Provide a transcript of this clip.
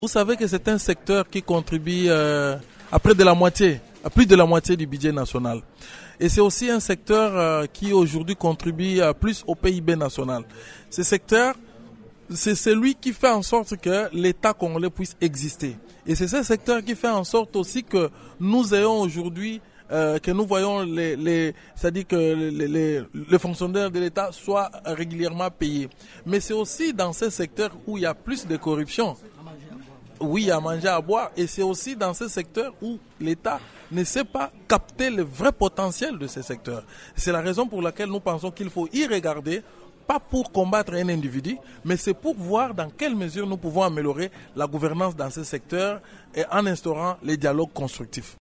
Vous savez que c'est un secteur qui contribue à près de la moitié, à plus de la moitié du budget national. Et c'est aussi un secteur qui aujourd'hui contribue plus au PIB national. Ce secteur, c'est celui qui fait en sorte que l'État congolais puisse exister. Et c'est ce secteur qui fait en sorte aussi que nous ayons aujourd'hui, que nous voyons c'est-à-dire que les fonctionnaires de l'État soient régulièrement payés. Mais c'est aussi dans ce secteur où il y a plus de corruption. Oui, à manger, à boire. Et c'est aussi dans ce secteur où l'État ne sait pas capter le vrai potentiel de ce secteur. C'est la raison pour laquelle nous pensons qu'il faut y regarder, pas pour combattre un individu, mais c'est pour voir dans quelle mesure nous pouvons améliorer la gouvernance dans ce secteur et en instaurant les dialogues constructifs.